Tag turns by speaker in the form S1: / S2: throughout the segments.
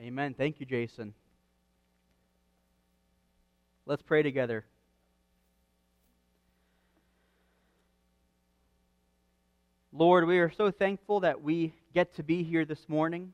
S1: Amen. Thank you, Jason. Let's pray together. Lord, we are so thankful that we get to be here this morning.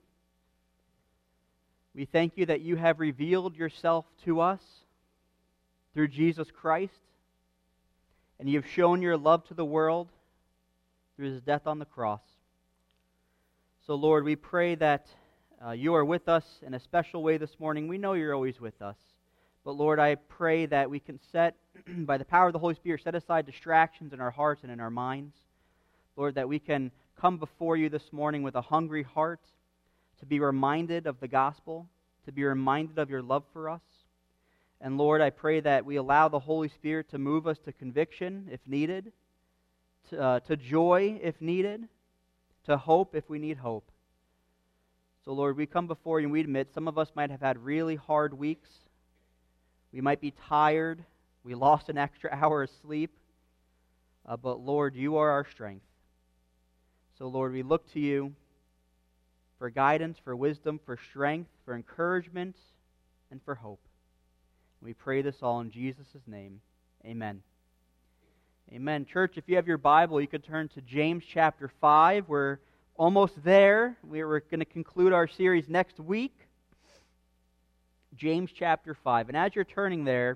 S1: We thank you that you have revealed yourself to us through Jesus Christ, and you have shown your love to the world through his death on the cross. So, Lord, we pray that you are with us in a special way this morning. We know you're always with us. But, Lord, I pray that we can by the power of the Holy Spirit, set aside distractions in our hearts and in our minds. Lord, that we can come before you this morning with a hungry heart to be reminded of the gospel, to be reminded of your love for us. And, Lord, I pray that we allow the Holy Spirit to move us to conviction if needed, to joy if needed, to hope if we need hope. So, Lord, we come before you and we admit some of us might have had really hard weeks. We might be tired. We lost an extra hour of sleep. But, Lord, you are our strength. So, Lord, we look to you for guidance, for wisdom, for strength, for encouragement, and for hope. We pray this all in Jesus' name. Amen. Amen. Church, if you have your Bible, you could turn to James chapter 5. We're almost there. We're going to conclude our series next week. James chapter 5. And as you're turning there,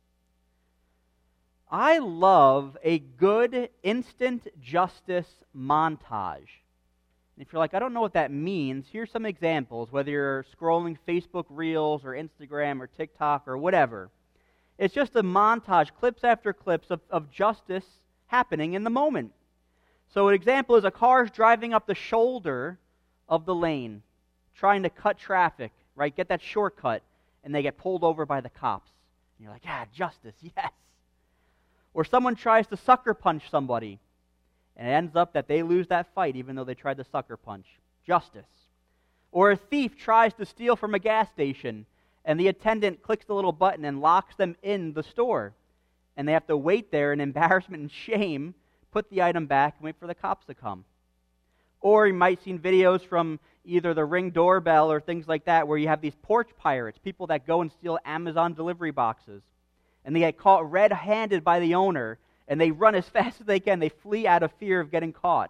S1: I love a good instant justice montage. And if you're like, I don't know what that means, here's some examples, whether you're scrolling Facebook Reels or Instagram or TikTok or whatever. It's just a montage, clips after clips of justice happening in the moment. So an example is a car's driving up the shoulder of the lane, trying to cut traffic, right? Get that shortcut, and they get pulled over by the cops. And you're like, justice, yes. Or someone tries to sucker punch somebody, and it ends up that they lose that fight even though they tried to sucker punch. Justice. Or a thief tries to steal from a gas station, and the attendant clicks the little button and locks them in the store. And they have to wait there in embarrassment and shame, put the item back, and wait for the cops to come. Or you might have seen videos from either the Ring doorbell or things like that where you have these porch pirates, people that go and steal Amazon delivery boxes. And they get caught red-handed by the owner, and they run as fast as they can. They flee out of fear of getting caught.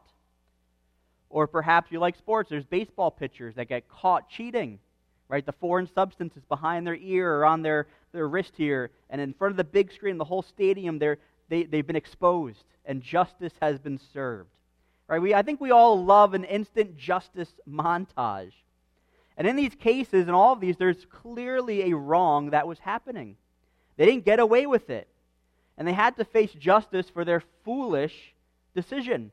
S1: Or perhaps you like sports. There's baseball pitchers that get caught cheating, right? The foreign substance is behind their ear or on their wrist here, and in front of the big screen, the whole stadium, they've been exposed, and justice has been served. Right? I think we all love an instant justice montage. And in these cases, in all of these, there's clearly a wrong that was happening. They didn't get away with it. And they had to face justice for their foolish decision.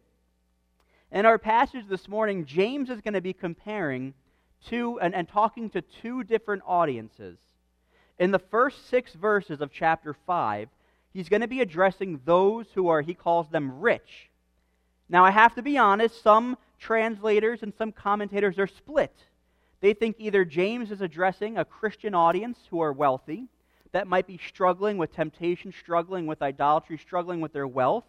S1: In our passage this morning, James is going to be comparing and talking to two different audiences. In the first 6 verses of chapter 5, he's going to be addressing those who are, he calls them rich. Now, I have to be honest, some translators and some commentators are split. They think either James is addressing a Christian audience who are wealthy, that might be struggling with temptation, struggling with idolatry, struggling with their wealth.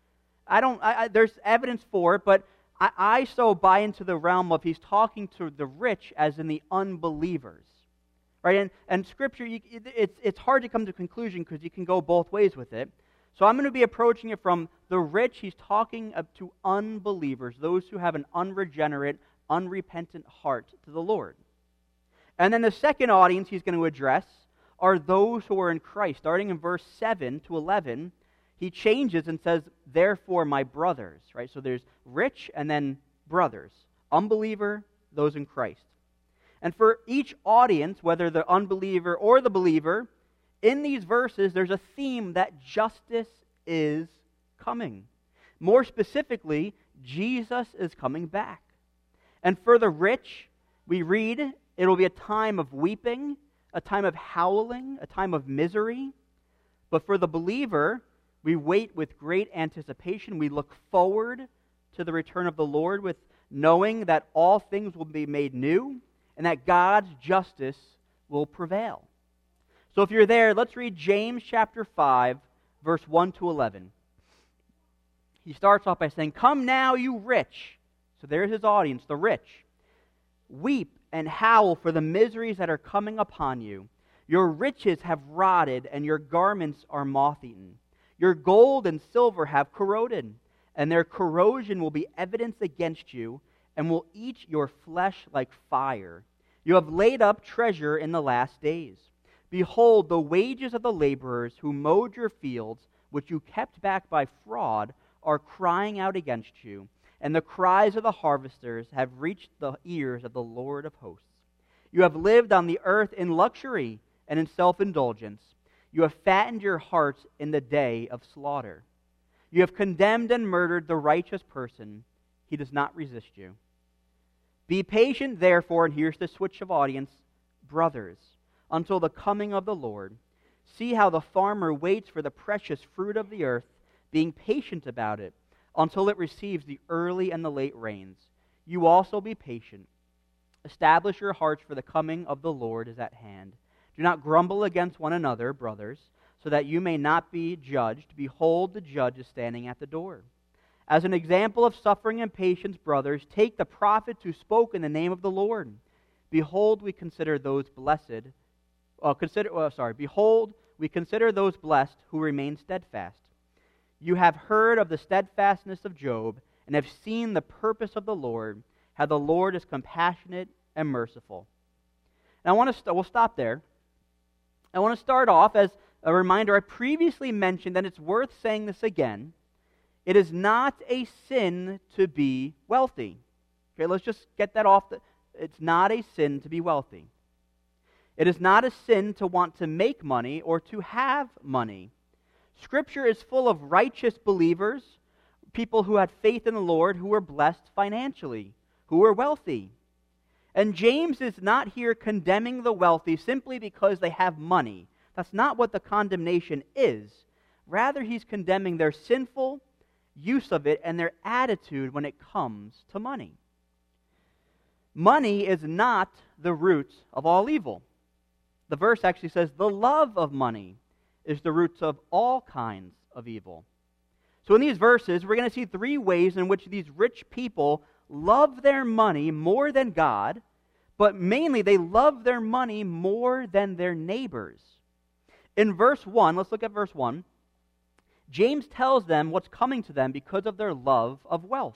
S1: There's evidence for it, but I so buy into the realm of he's talking to the rich as in the unbelievers. Right? And Scripture, it's hard to come to a conclusion because you can go both ways with it. So I'm going to be approaching it from the rich. He's talking to unbelievers, those who have an unregenerate, unrepentant heart to the Lord. And then the second audience he's going to address are those who are in Christ. Starting in verse 7 to 11, he changes and says, therefore, my brothers. Right? So there's rich and then brothers. Unbeliever, those in Christ. And for each audience, whether the unbeliever or the believer, in these verses, there's a theme that justice is coming. More specifically, Jesus is coming back. And for the rich, we read, it'll be a time of weeping, a time of howling, a time of misery. But for the believer, we wait with great anticipation. We look forward to the return of the Lord with knowing that all things will be made new and that God's justice will prevail. So if you're there, let's read James chapter 5, verse 1 to 11. He starts off by saying, come now, you rich. So there's his audience, the rich. Weep and howl for the miseries that are coming upon you. Your riches have rotted, and your garments are moth-eaten. Your gold and silver have corroded, and their corrosion will be evidence against you, and will eat your flesh like fire. You have laid up treasure in the last days. Behold, the wages of the laborers who mowed your fields, which you kept back by fraud, are crying out against you, and the cries of the harvesters have reached the ears of the Lord of hosts. You have lived on the earth in luxury and in self-indulgence. You have fattened your hearts in the day of slaughter. You have condemned and murdered the righteous person. He does not resist you. Be patient, therefore, and here's the switch of audience, brothers, until the coming of the Lord. See how the farmer waits for the precious fruit of the earth, being patient about it, until it receives the early and the late rains. You also be patient. Establish your hearts, for the coming of the Lord is at hand. Do not grumble against one another, brothers, so that you may not be judged. Behold, the judge is standing at the door. As an example of suffering and patience, brothers, take the prophets who spoke in the name of the Lord. Behold, we consider those blessed. Behold, we consider those blessed who remain steadfast. You have heard of the steadfastness of Job, and have seen the purpose of the Lord, how the Lord is compassionate and merciful. And we'll stop there. I want to start off as a reminder. I previously mentioned, and it's worth saying this again, it is not a sin to be wealthy. Okay, let's just get that off. It's not a sin to be wealthy. It is not a sin to want to make money or to have money. Scripture is full of righteous believers, people who had faith in the Lord, who were blessed financially, who were wealthy. And James is not here condemning the wealthy simply because they have money. That's not what the condemnation is. Rather, he's condemning their sinful use of it and their attitude when it comes to money. Money is not the root of all evil. The verse actually says the love of money is the roots of all kinds of evil. So in these verses, we're going to see three ways in which these rich people love their money more than God, but mainly they love their money more than their neighbors. In verse 1, let's look at verse 1. James tells them what's coming to them because of their love of wealth.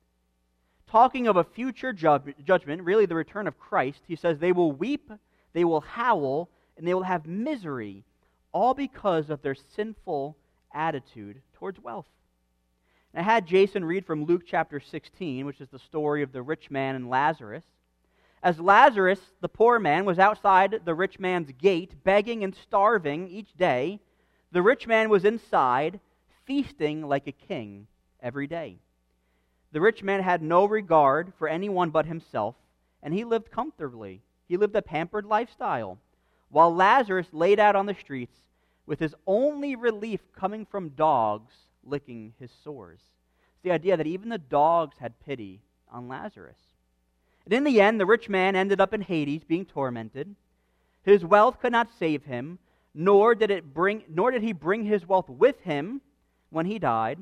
S1: Talking of a future judgment, really the return of Christ, he says they will weep, they will howl, and they will have misery, all because of their sinful attitude towards wealth. And I had Jason read from Luke chapter 16, which is the story of the rich man and Lazarus. As Lazarus, the poor man, was outside the rich man's gate, begging and starving each day, the rich man was inside, feasting like a king every day. The rich man had no regard for anyone but himself, and he lived comfortably. He lived a pampered lifestyle, while Lazarus laid out on the streets with his only relief coming from dogs licking his sores. It's the idea that even the dogs had pity on Lazarus. And in the end, the rich man ended up in Hades being tormented. His wealth could not save him, nor did he bring his wealth with him when he died.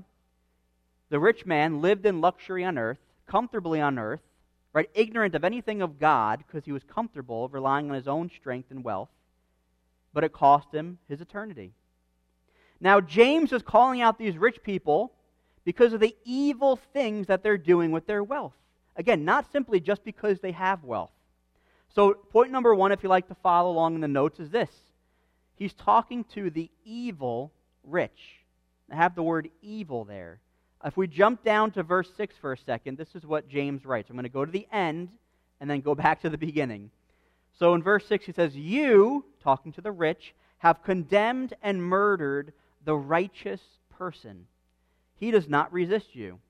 S1: The rich man lived in luxury on earth, comfortably on earth, right, ignorant of anything of God because he was comfortable relying on his own strength and wealth, but it cost him his eternity. Now, James is calling out these rich people because of the evil things that they're doing with their wealth. Again, not simply just because they have wealth. So, point number one, if you like to follow along in the notes, is this. He's talking to the evil rich. I have the word evil there. If we jump down to verse 6 for a second, this is what James writes. I'm going to go to the end and then go back to the beginning. So in verse 6 he says, "You," talking to the rich, "have condemned and murdered the righteous person. He does not resist you."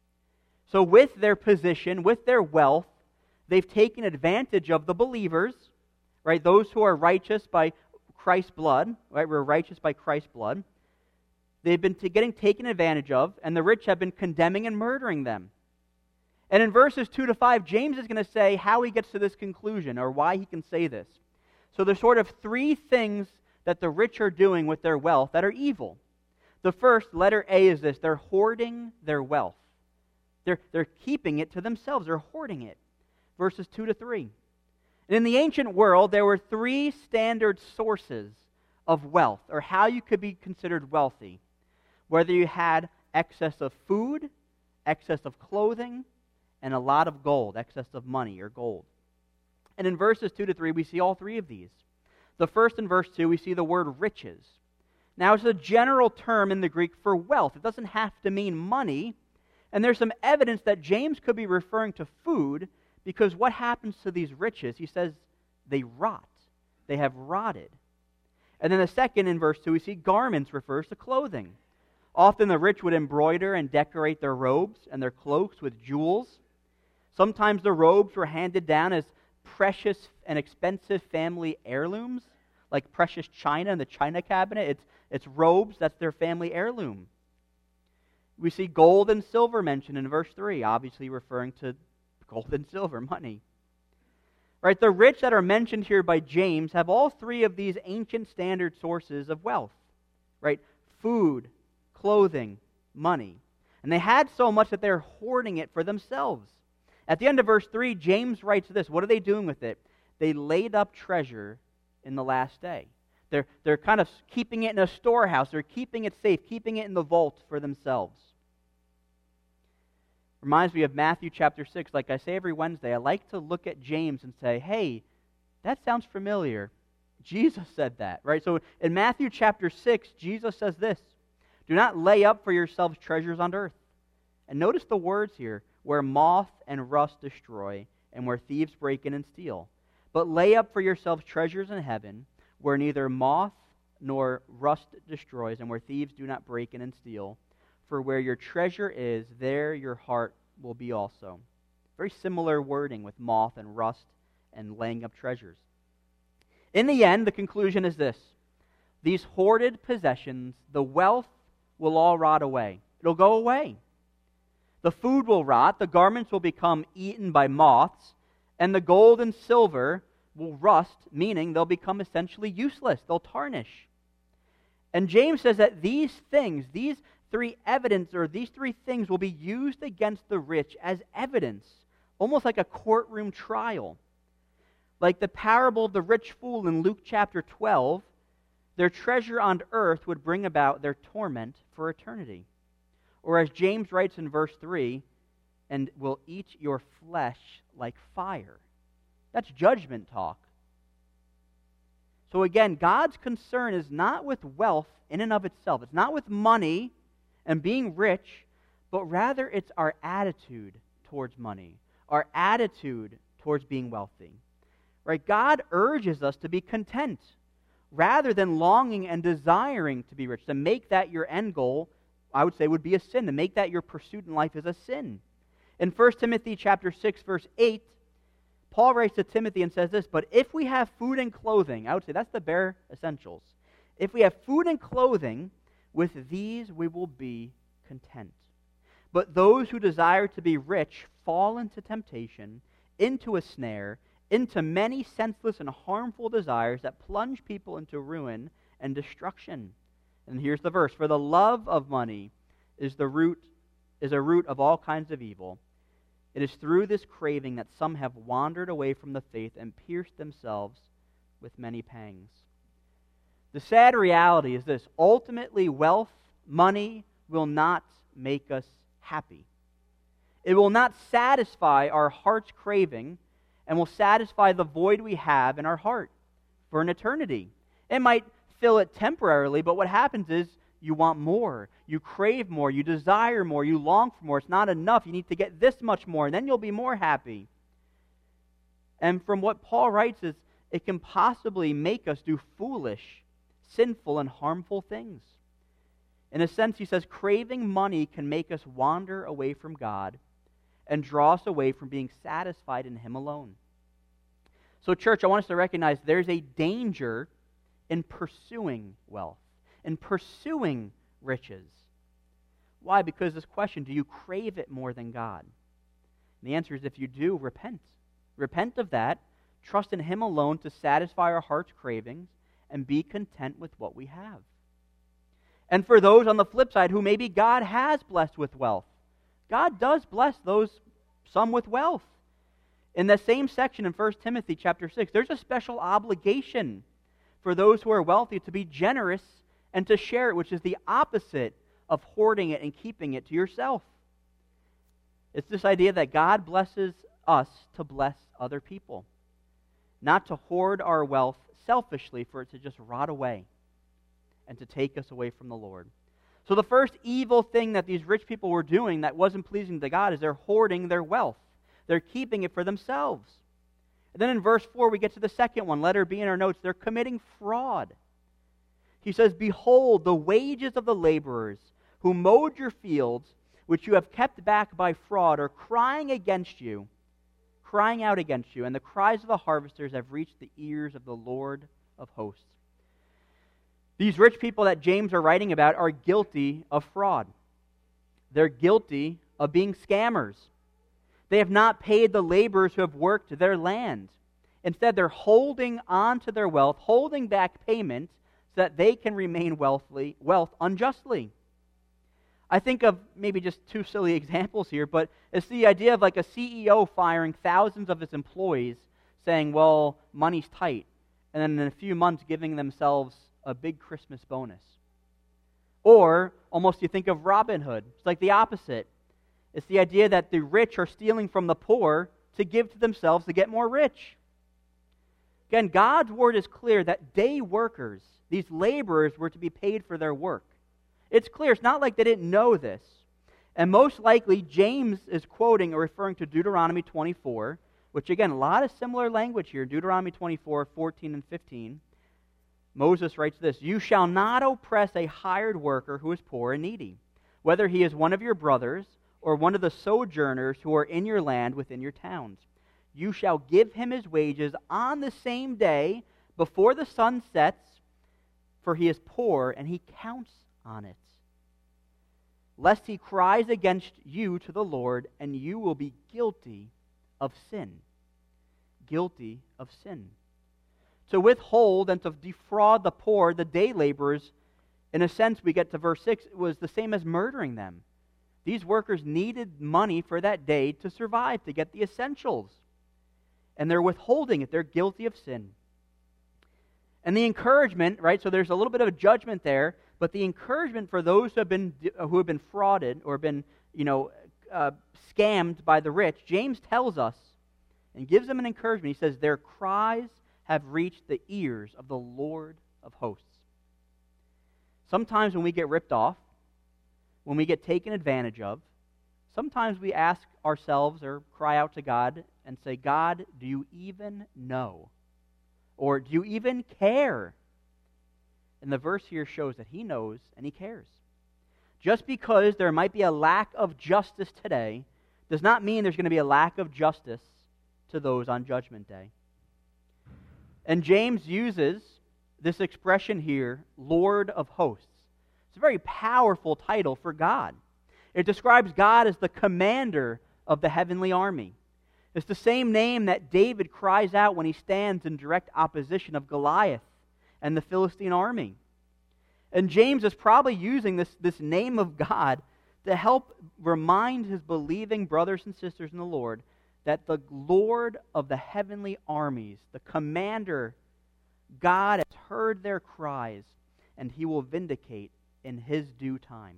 S1: So with their position, with their wealth, they've taken advantage of the believers, right? Those who are righteous by Christ's blood, right? We're righteous by Christ's blood. They've been getting taken advantage of, and the rich have been condemning and murdering them. And in verses 2 to 5, James is going to say how he gets to this conclusion, or why he can say this. So there's sort of three things that the rich are doing with their wealth that are evil. The first, letter A, is this: they're hoarding their wealth. They're keeping it to themselves. They're hoarding it. Verses 2 to 3. In the ancient world, there were three standard sources of wealth, or how you could be considered wealthy. Whether you had excess of food, excess of clothing, and a lot of gold, excess of money or gold. And in verses 2 to 3, we see all three of these. The first, in verse 2, we see the word riches. Now, it's a general term in the Greek for wealth. It doesn't have to mean money. And there's some evidence that James could be referring to food, because what happens to these riches? He says they rot. They have rotted. And then the second, in verse 2, we see garments refers to clothing. Often the rich would embroider and decorate their robes and their cloaks with jewels. Sometimes the robes were handed down as precious and expensive family heirlooms, like precious china in the china cabinet. It's robes, that's their family heirloom. We see gold and silver mentioned in verse 3, obviously referring to gold and silver, money. Right, the rich that are mentioned here by James have all three of these ancient standard sources of wealth. Right? Food, clothing, money. And they had so much that they're hoarding it for themselves. At the end of verse 3, James writes this. What are they doing with it? They laid up treasure in the last day. They're kind of keeping it in a storehouse. They're keeping it safe, keeping it in the vault for themselves. Reminds me of Matthew chapter 6. Like I say every Wednesday, I like to look at James and say, hey, that sounds familiar. Jesus said that, right? So in Matthew chapter 6, Jesus says this, do not lay up for yourselves treasures on earth. And notice the words here, where moth and rust destroy, and where thieves break in and steal. But lay up for yourselves treasures in heaven, where neither moth nor rust destroys, and where thieves do not break in and steal. For where your treasure is, there your heart will be also. Very similar wording with moth and rust and laying up treasures. In the end, the conclusion is this. These hoarded possessions, the wealth, will all rot away. It'll go away. The food will rot, the garments will become eaten by moths, and the gold and silver will rust, meaning they'll become essentially useless. They'll tarnish. And James says that these things, these three things will be used against the rich as evidence, almost like a courtroom trial. Like the parable of the rich fool in Luke chapter 12, their treasure on earth would bring about their torment for eternity. Or as James writes in verse 3, and will eat your flesh like fire. That's judgment talk. So again, God's concern is not with wealth in and of itself. It's not with money and being rich, but rather it's our attitude towards money, our attitude towards being wealthy. Right? God urges us to be content rather than longing and desiring to be rich. To make that your end goal, I would say, would be a sin. To make that your pursuit in life is a sin. In 1 Timothy chapter 6, verse 8, Paul writes to Timothy and says this, but if we have food and clothing, I would say that's the bare essentials. If we have food and clothing, with these we will be content. But those who desire to be rich fall into temptation, into a snare, into many senseless and harmful desires that plunge people into ruin and destruction. And here's the verse, for the love of money is a root of all kinds of evil. It is through this craving that some have wandered away from the faith and pierced themselves with many pangs. The sad reality is this. Ultimately, wealth, money, will not make us happy. It will not satisfy our heart's craving and will satisfy the void we have in our heart for an eternity. It might fill it temporarily, but what happens is you want more, you crave more, you desire more, you long for more. It's not enough. You need to get this much more, and then you'll be more happy. And from what Paul writes is, it can possibly make us do foolish, sinful, and harmful things. In a sense, he says, craving money can make us wander away from God and draw us away from being satisfied in Him alone. So, church, I want us to recognize there's a danger in pursuing wealth, in pursuing riches. Why? Because this question, do you crave it more than God? And the answer is, if you do, repent. Repent of that, trust in Him alone to satisfy our heart's cravings, and be content with what we have. And for those on the flip side who maybe God has blessed with wealth, God does bless some with wealth. In the same section in 1 Timothy chapter 6, there's a special obligation for those who are wealthy to be generous and to share it, which is the opposite of hoarding it and keeping it to yourself. It's this idea that God blesses us to bless other people, not to hoard our wealth selfishly for it to just rot away and to take us away from the Lord. So the first evil thing that these rich people were doing that wasn't pleasing to God is they're hoarding their wealth. They're keeping it for themselves. And then in verse 4, we get to the second one. Letter B in our notes. They're committing fraud. He says, "Behold, the wages of the laborers who mowed your fields, which you have kept back by fraud, are crying out against you, and the cries of the harvesters have reached the ears of the Lord of hosts." These rich people that James are writing about are guilty of fraud. They're guilty of being scammers. They have not paid the laborers who have worked their land. Instead, they're holding on to their wealth, holding back payment so that they can remain wealth unjustly. I think of maybe just two silly examples here, but it's the idea of like a CEO firing thousands of his employees saying, well, money's tight, and then in a few months giving themselves a big Christmas bonus. Or almost you think of Robin Hood. It's like the opposite. It's the idea that the rich are stealing from the poor to give to themselves to get more rich. Again, God's word is clear that day workers, these laborers, were to be paid for their work. It's clear. It's not like they didn't know this. And most likely, James is quoting or referring to Deuteronomy 24, which again, a lot of similar language here. Deuteronomy 24, 14 and 15. Moses writes this, "You shall not oppress a hired worker who is poor and needy, whether he is one of your brothers or one of the sojourners who are in your land within your towns. You shall give him his wages on the same day before the sun sets, for he is poor and he counts on it. Lest he cries against you to the Lord, and you will be guilty of sin." Guilty of sin. To withhold and to defraud the poor, the day laborers, in a sense, we get to verse 6, it was the same as murdering them. These workers needed money for that day to survive, to get the essentials. And they're withholding it. They're guilty of sin. And the encouragement, right, so there's a little bit of a judgment there, but the encouragement for those who have been frauded or been, scammed by the rich, James tells us and gives them an encouragement. He says, their cries have reached the ears of the Lord of hosts. Sometimes when we get ripped off, when we get taken advantage of, sometimes we ask ourselves or cry out to God and say, God, do you even know? Or do you even care? And the verse here shows that he knows and he cares. Just because there might be a lack of justice today does not mean there's going to be a lack of justice to those on Judgment Day. And James uses this expression here, Lord of hosts. It's a very powerful title for God. It describes God as the commander of the heavenly army. It's the same name that David cries out when he stands in direct opposition of Goliath and the Philistine army. And James is probably using this name of God to help remind his believing brothers and sisters in the Lord that the Lord of the heavenly armies, the commander, God has heard their cries, and he will vindicate in his due time.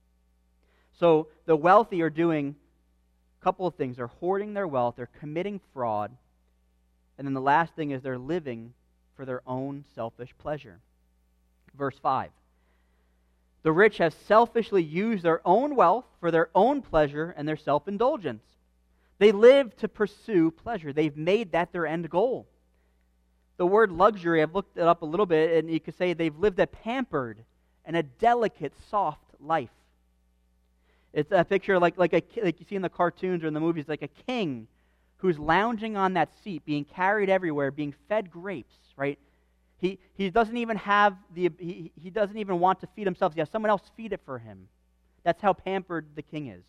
S1: So the wealthy are doing a couple of things. They're hoarding their wealth, they're committing fraud, and then the last thing is they're living for their own selfish pleasure. Verse 5. The rich have selfishly used their own wealth for their own pleasure and their self-indulgence. They live to pursue pleasure. They've made that their end goal. The word luxury, I've looked it up a little bit, and you could say they've lived a pampered and a delicate, soft life. It's a picture like you see in the cartoons or in the movies, like a king who's lounging on that seat, being carried everywhere, being fed grapes, right? He doesn't even have he doesn't even want to feed himself. He has someone else feed it for him. That's how pampered the king is.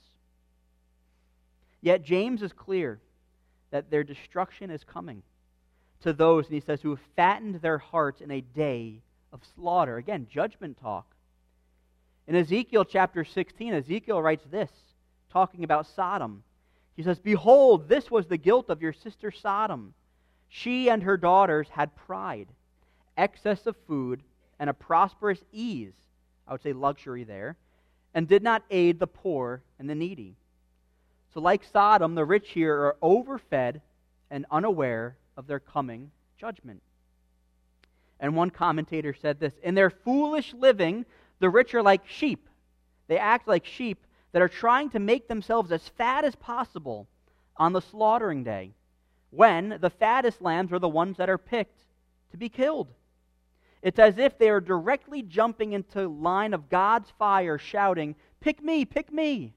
S1: Yet James is clear that their destruction is coming to those, and he says, who have fattened their hearts in a day of slaughter. Again, judgment talk. In Ezekiel chapter 16, Ezekiel writes this, talking about Sodom. He says, "Behold, this was the guilt of your sister Sodom. She and her daughters had pride, excess of food, and a prosperous ease," I would say luxury there, "and did not aid the poor and the needy." So like Sodom, the rich here are overfed and unaware of their coming judgment. And one commentator said this, "In their foolish living, the rich are like sheep. They act like sheep that are trying to make themselves as fat as possible on the slaughtering day, when the fattest lambs are the ones that are picked to be killed. It's as if they are directly jumping into line of God's fire, shouting, 'Pick me, pick me.'"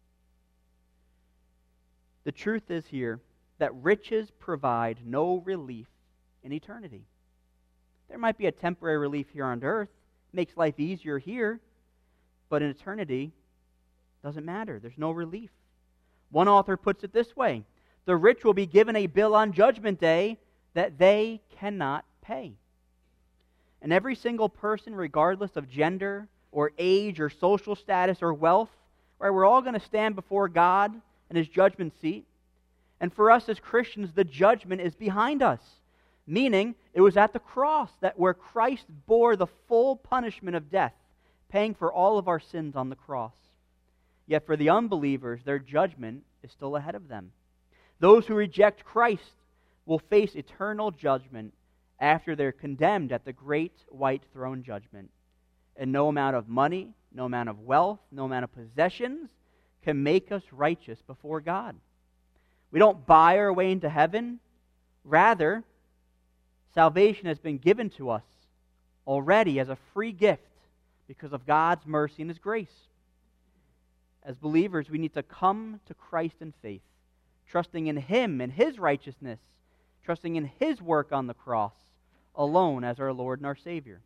S1: The truth is here that riches provide no relief in eternity. There might be a temporary relief here on earth, makes life easier here, but in eternity, doesn't matter. There's no relief. One author puts it this way: the rich will be given a bill on Judgment Day that they cannot pay. And every single person, regardless of gender or age or social status or wealth, right, we're all going to stand before God and His judgment seat. And for us as Christians, the judgment is behind us, meaning it was at the cross where Christ bore the full punishment of death, paying for all of our sins on the cross. Yet for the unbelievers, their judgment is still ahead of them. Those who reject Christ will face eternal judgment after they're condemned at the great white throne judgment. And no amount of money, no amount of wealth, no amount of possessions can make us righteous before God. We don't buy our way into heaven. Rather, salvation has been given to us already as a free gift because of God's mercy and His grace. As believers, we need to come to Christ in faith, trusting in Him and His righteousness, trusting in His work on the cross alone as our Lord and our Savior.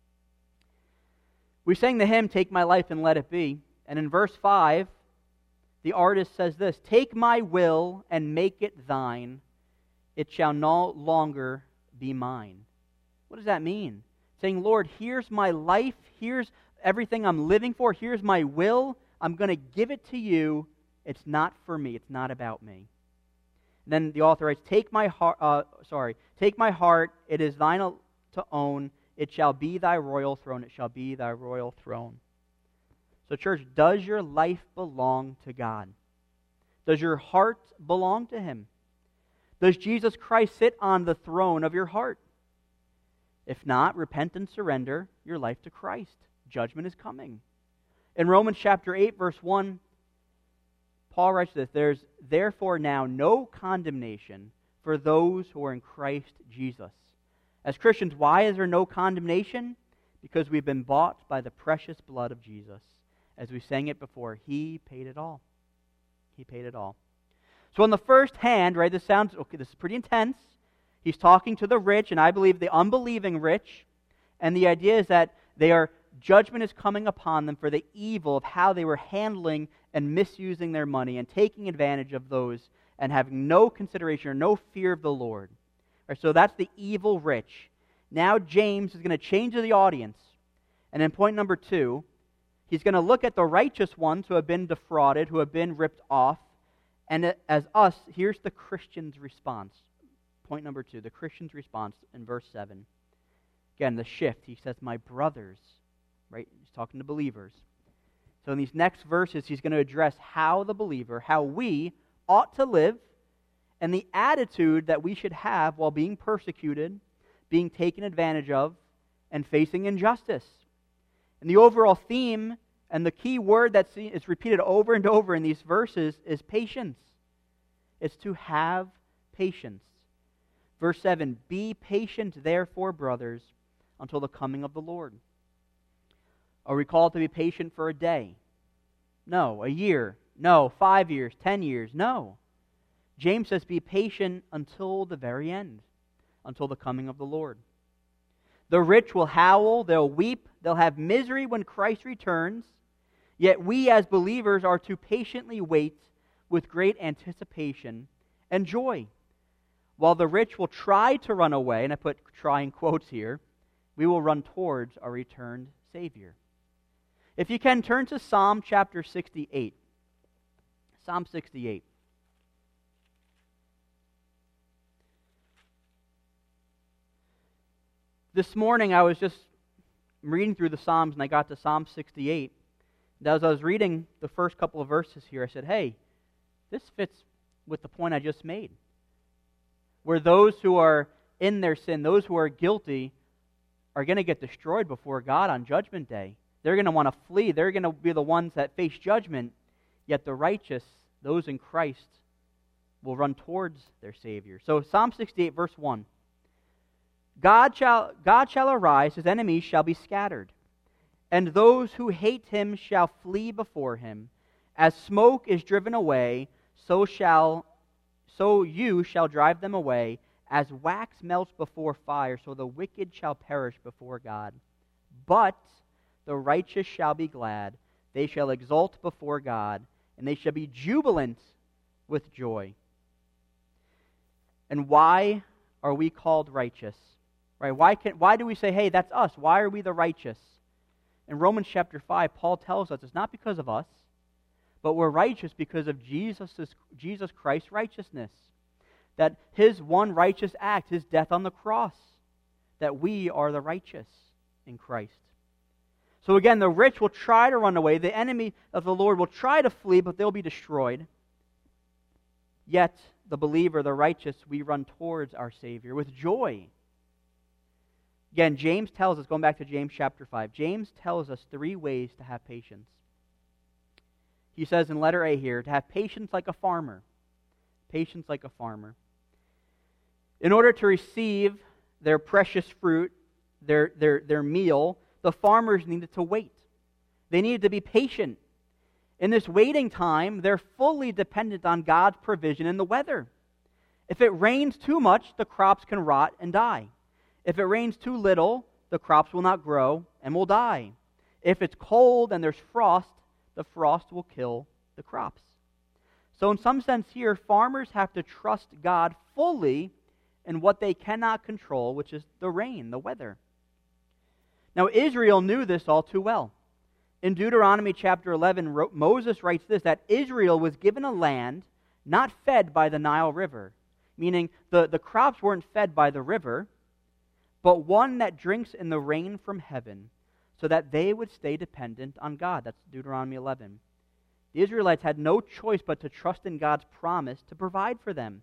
S1: We sang the hymn, "Take My Life and Let It Be," and in verse 5, the artist says this: "Take my will and make it thine, it shall no longer be mine." What does that mean? Saying, Lord, here's my life, here's everything I'm living for, here's my will, I'm going to give it to you. It's not for me, it's not about me. Then the author writes, take my heart, it is thine to own, it shall be thy royal throne, it shall be thy royal throne. So church, does your life belong to God? Does your heart belong to Him? Does Jesus Christ sit on the throne of your heart? If not, repent and surrender your life to Christ. Judgment is coming. In Romans chapter 8, verse 1, Paul writes this: "There's therefore now no condemnation for those who are in Christ Jesus." As Christians, why is there no condemnation? Because we've been bought by the precious blood of Jesus. As we sang it before, He paid it all. He paid it all. So on the first hand, right, this is pretty intense. He's talking to the rich, and I believe the unbelieving rich. And the idea is that judgment is coming upon them for the evil of how they were handling and misusing their money and taking advantage of those and having no consideration or no fear of the Lord. Right, so that's the evil rich. Now James is going to change the audience. And in point number 2, he's going to look at the righteous ones who have been defrauded, who have been ripped off. And as us, here's the Christian's response. Point number 2, the Christian's response in verse 7. Again, the shift. He says, "My brothers," right? He's talking to believers. So in these next verses, he's going to address how the believer, how we ought to live, and the attitude that we should have while being persecuted, being taken advantage of, and facing injustice. And the overall theme and the key word that is repeated over and over in these verses is patience. It's to have patience. Verse 7, "Be patient, therefore, brothers, until the coming of the Lord." Are we called to be patient for a day? No. A year? No. 5 years? 10 years? No. James says, be patient until the very end, until the coming of the Lord. The rich will howl, they'll weep, they'll have misery when Christ returns, yet we as believers are to patiently wait with great anticipation and joy. While the rich will try to run away, and I put try in quotes here, we will run towards our returned Savior. If you can, turn to Psalm chapter 68. Psalm 68. This morning I was just reading through the Psalms, and I got to Psalm 68. And as I was reading the first couple of verses here, I said, hey, this fits with the point I just made. Where those who are in their sin, those who are guilty, are going to get destroyed before God on Judgment Day. They're going to want to flee. They're going to be the ones that face judgment. Yet the righteous, those in Christ, will run towards their Savior. So Psalm 68, verse 1. God shall arise, his enemies shall be scattered, and those who hate him shall flee before him. As smoke is driven away, so you shall drive them away. As wax melts before fire, so the wicked shall perish before God. But the righteous shall be glad. They shall exult before God, and they shall be jubilant with joy. And why are we called righteous? Right? Why do we say, hey, that's us? Why are we the righteous? In Romans chapter 5, Paul tells us it's not because of us, but we're righteous because of Jesus Christ's righteousness. That his one righteous act, his death on the cross, that we are the righteous in Christ. So again, the rich will try to run away. The enemy of the Lord will try to flee, but they'll be destroyed. Yet, the believer, the righteous, we run towards our Savior with joy. Again, James tells us, going back to James chapter 5, James tells us 3 ways to have patience. He says in letter A here, to have patience like a farmer. Patience like a farmer. In order to receive their precious fruit, their meal, the farmers needed to wait. They needed to be patient. In this waiting time, they're fully dependent on God's provision in the weather. If it rains too much, the crops can rot and die. If it rains too little, the crops will not grow and will die. If it's cold and there's frost, the frost will kill the crops. So in some sense here, farmers have to trust God fully in what they cannot control, which is the rain, the weather. Now Israel knew this all too well. In Deuteronomy chapter 11, Moses writes this, that Israel was given a land not fed by the Nile River, meaning the crops weren't fed by the river, but one that drinks in the rain from heaven, so that they would stay dependent on God. That's Deuteronomy 11. The Israelites had no choice but to trust in God's promise to provide for them.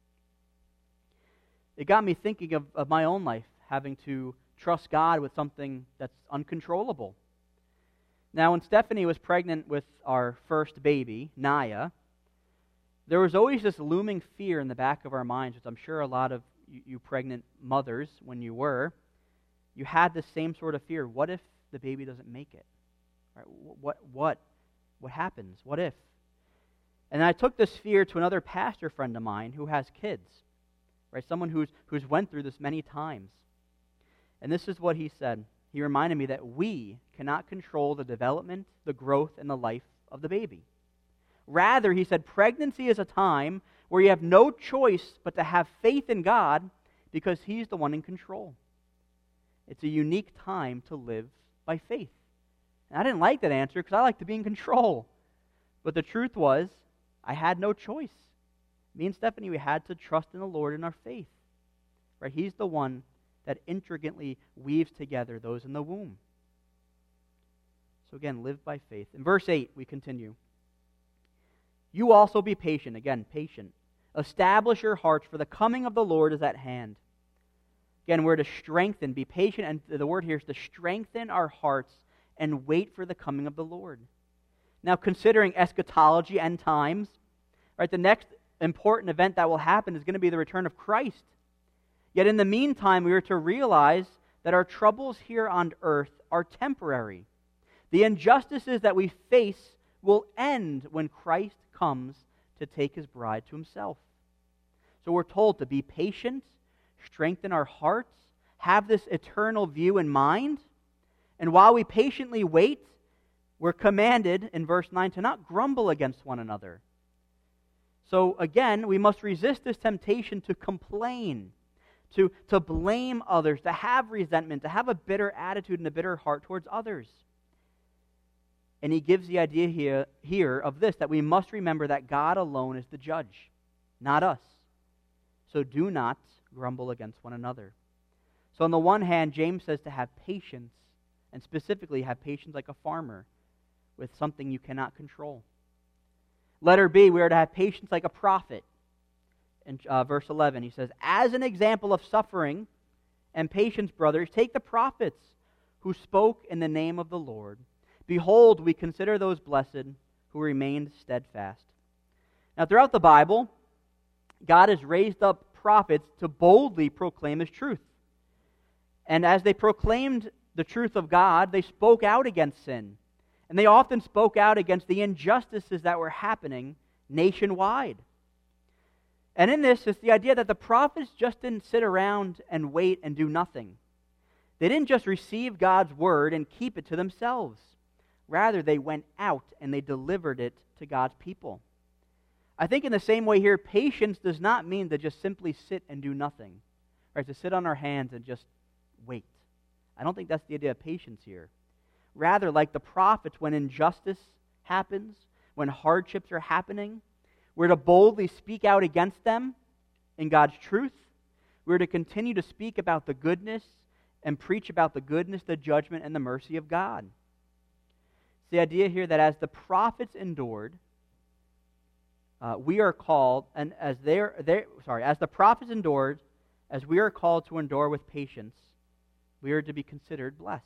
S1: It got me thinking of my own life, having to trust God with something that's uncontrollable. Now, when Stephanie was pregnant with our first baby, Naya, there was always this looming fear in the back of our minds, which I'm sure a lot of you pregnant mothers, when you had the same sort of fear. What if the baby doesn't make it? Right? What happens? What if? And I took this fear to another pastor friend of mine who has kids, right? Someone who's went through this many times. And this is what he said. He reminded me that we cannot control the development, the growth, and the life of the baby. Rather, he said, pregnancy is a time where you have no choice but to have faith in God because he's the one in control. It's a unique time to live by faith. And I didn't like that answer because I like to be in control. But the truth was, I had no choice. Me and Stephanie, we had to trust in the Lord in our faith. Right? He's the one that intricately weaves together those in the womb. So again, live by faith. In verse 8, we continue. You also be patient. Again, patient. Establish your hearts, for the coming of the Lord is at hand. Again, we're to strengthen, be patient, and the word here is to strengthen our hearts and wait for the coming of the Lord. Now, considering eschatology, end times, right, the next important event that will happen is going to be the return of Christ. Yet in the meantime, we are to realize that our troubles here on earth are temporary. The injustices that we face will end when Christ comes to take his bride to himself. So we're told to be patient, strengthen our hearts, have this eternal view in mind, and while we patiently wait, we're commanded in verse 9 to not grumble against one another. So again, we must resist this temptation to complain, to blame others, to have resentment, to have a bitter attitude and a bitter heart towards others. And he gives the idea here of this, that we must remember that God alone is the judge, not us. So do not grumble against one another. So on the one hand, James says to have patience, and specifically have patience like a farmer with something you cannot control. Letter B, we are to have patience like a prophet. In verse 11, he says, as an example of suffering and patience, brothers, take the prophets who spoke in the name of the Lord. Behold, we consider those blessed who remained steadfast. Now, throughout the Bible, God has raised up prophets to boldly proclaim His truth. And as they proclaimed the truth of God, they spoke out against sin. And they often spoke out against the injustices that were happening nationwide. And in this is the idea that the prophets just didn't sit around and wait and do nothing. They didn't just receive God's word and keep it to themselves. Rather, they went out and they delivered it to God's people. I think in the same way here, patience does not mean to just simply sit and do nothing. Right? To sit on our hands and just wait. I don't think that's the idea of patience here. Rather, like the prophets, when injustice happens, when hardships are happening, we're to boldly speak out against them in God's truth. We're to continue to speak about the goodness and preach about the goodness, the judgment, and the mercy of God. It's the idea here that as the prophets endured, we are called, and as the prophets endured, as we are called to endure with patience, we are to be considered blessed.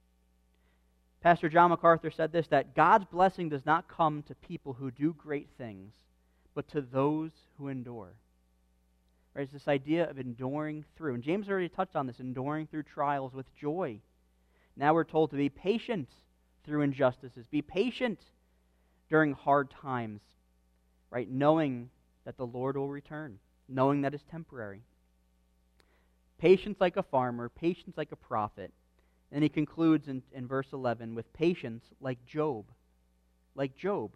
S1: Pastor John MacArthur said this, that God's blessing does not come to people who do great things, but to those who endure. Right? It's this idea of enduring through. And James already touched on this, enduring through trials with joy. Now we're told to be patient through injustices. Be patient during hard times, right? Knowing that the Lord will return, knowing that it's temporary. Patience like a farmer, patience like a prophet. And he concludes in verse 11 with patience like Job. Like Job.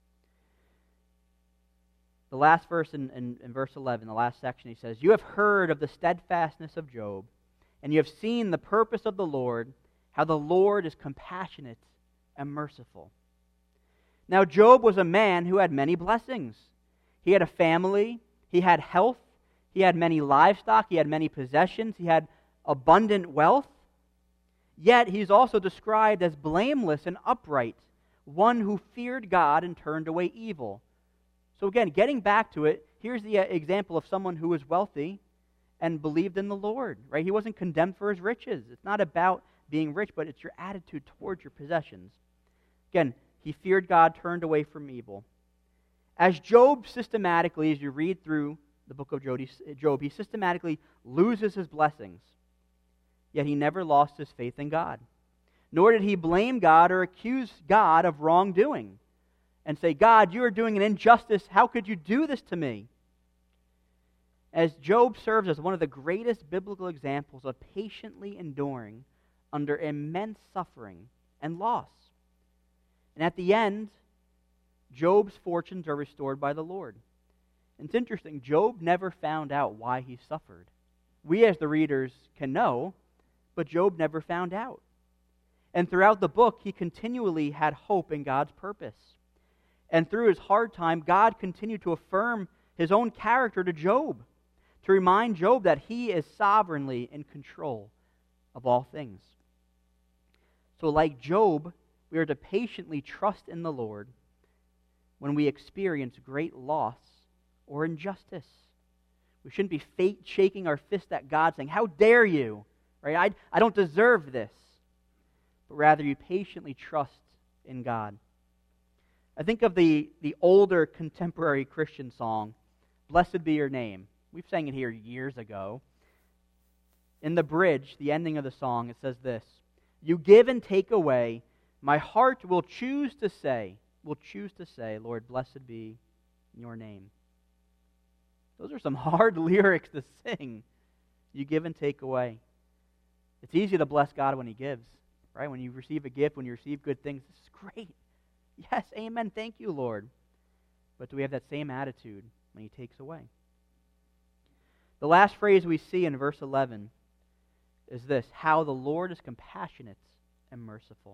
S1: The last verse in verse 11, the last section, he says, you have heard of the steadfastness of Job, and you have seen the purpose of the Lord, how the Lord is compassionate and merciful. Now Job was a man who had many blessings. He had a family, he had health, he had many livestock, he had many possessions, he had abundant wealth. Yet he's also described as blameless and upright, one who feared God and turned away evil. So again, getting back to it, here's the example of someone who was wealthy and believed in the Lord, right? He wasn't condemned for his riches. It's not about being rich, but it's your attitude towards your possessions. Again, he feared God, turned away from evil. As Job systematically, as you read through the book of Job, he systematically loses his blessings. Yet he never lost his faith in God. Nor did he blame God or accuse God of wrongdoing and say, God, you are doing an injustice. How could you do this to me? As Job serves as one of the greatest biblical examples of patiently enduring under immense suffering and loss. And at the end, Job's fortunes are restored by the Lord. And it's interesting, Job never found out why he suffered. We as the readers can know, but Job never found out. And throughout the book, he continually had hope in God's purpose. And through his hard time, God continued to affirm his own character to Job, to remind Job that he is sovereignly in control of all things. So like Job, we are to patiently trust in the Lord when we experience great loss or injustice. We shouldn't be shaking our fist at God saying, how dare you? Right? I don't deserve this. But rather you patiently trust in God. I think of the older contemporary Christian song, Blessed Be Your Name. We've sang it here years ago. In the bridge, the ending of the song, it says this, you give and take away, my heart will choose to say, Lord, blessed be your name. Those are some hard lyrics to sing. You give and take away. It's easy to bless God when He gives, right? When you receive a gift, when you receive good things, this is great. Yes, amen, thank you, Lord. But do we have that same attitude when He takes away? The last phrase we see in verse 11 is this, how the Lord is compassionate and merciful.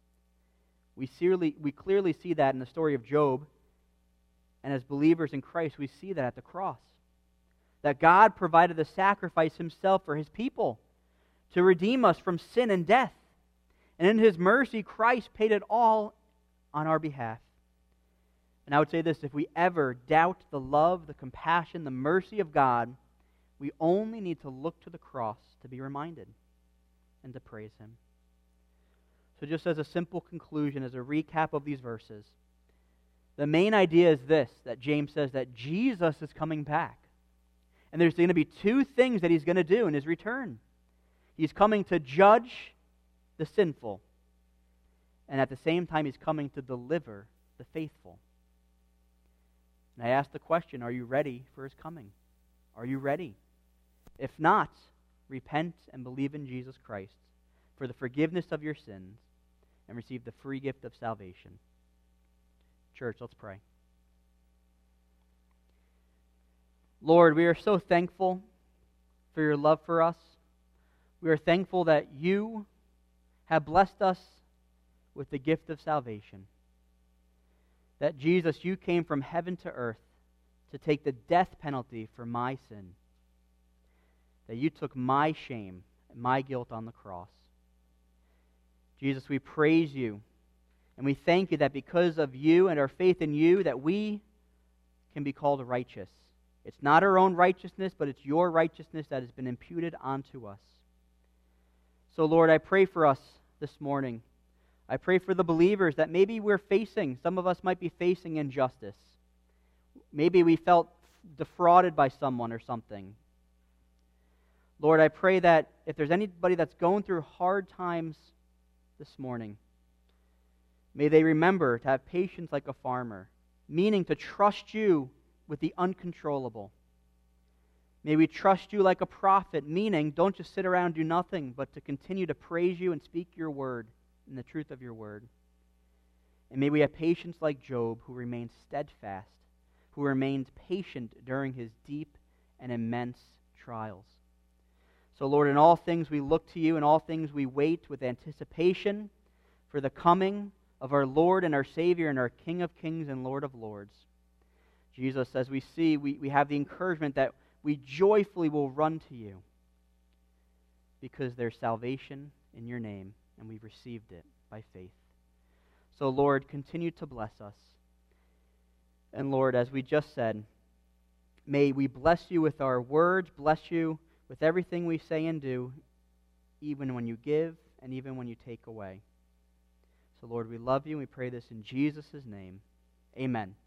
S1: We clearly see that in the story of Job, and as believers in Christ, we see that at the cross. That God provided the sacrifice Himself for His people, to redeem us from sin and death. And in His mercy, Christ paid it all on our behalf. And I would say this, if we ever doubt the love, the compassion, the mercy of God, we only need to look to the cross to be reminded and to praise Him. So just as a simple conclusion, as a recap of these verses, the main idea is this, that James says that Jesus is coming back. And there's going to be two things that He's going to do in His return. He's coming to judge the sinful, and at the same time He's coming to deliver the faithful. And I ask the question, are you ready for His coming? Are you ready? If not, repent and believe in Jesus Christ for the forgiveness of your sins and receive the free gift of salvation. Church, let's pray. Lord, we are so thankful for your love for us. We are thankful that you have blessed us with the gift of salvation. That Jesus, you came from heaven to earth to take the death penalty for my sin. That you took my shame and my guilt on the cross. Jesus, we praise you, and we thank you that because of you and our faith in you, that we can be called righteous. It's not our own righteousness, but it's your righteousness that has been imputed onto us. So, Lord, I pray for us this morning. I pray for the believers that maybe we're facing, some of us might be facing injustice. Maybe we felt defrauded by someone or something. Lord, I pray that if there's anybody that's going through hard times this morning, may they remember to have patience like a farmer, meaning to trust you with the uncontrollable. May we trust you like a prophet, meaning don't just sit around and do nothing, but to continue to praise you and speak your word in the truth of your word. And may we have patience like Job, who remained steadfast, who remained patient during his deep and immense trials. So, Lord, in all things we look to you, in all things we wait with anticipation for the coming of our Lord and our Savior and our King of kings and Lord of lords. Jesus, as we see, we have the encouragement that we joyfully will run to you because there's salvation in your name, and we've received it by faith. So, Lord, continue to bless us. And, Lord, as we just said, may we bless you with our words, bless you with everything we say and do, even when you give and even when you take away. So, Lord, we love you, and we pray this in Jesus' name. Amen.